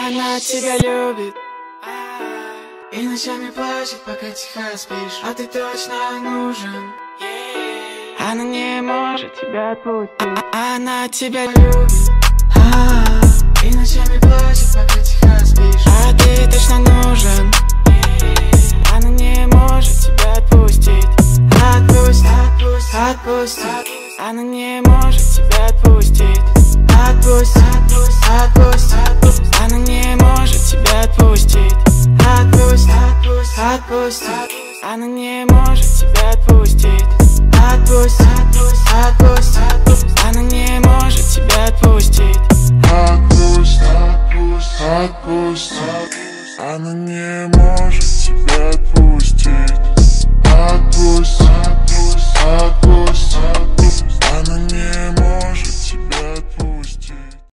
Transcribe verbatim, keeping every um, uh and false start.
Она тебя любит и ночами плачет, пока тихо спишь, а ты точно нужен. Она не может тебя отпустить. Она тебя любит и ночами плачет, пока тихо спишь, а ты точно нужен. Она не может тебя отпустить. Отпусти, отпусти, отпусти. Она не может тебя отпустить. Отпусти, отпусти, отпусти, отпусти. Она не может тебя отпустить. Отпусти, отпусти, отпусти. Она не может тебя отпустить. Отпусти, отпусти, отпусти, отпусти. Она не может тебя отпустить. Отпусти, отпусти, отпусти. Она не может тебя отпустить.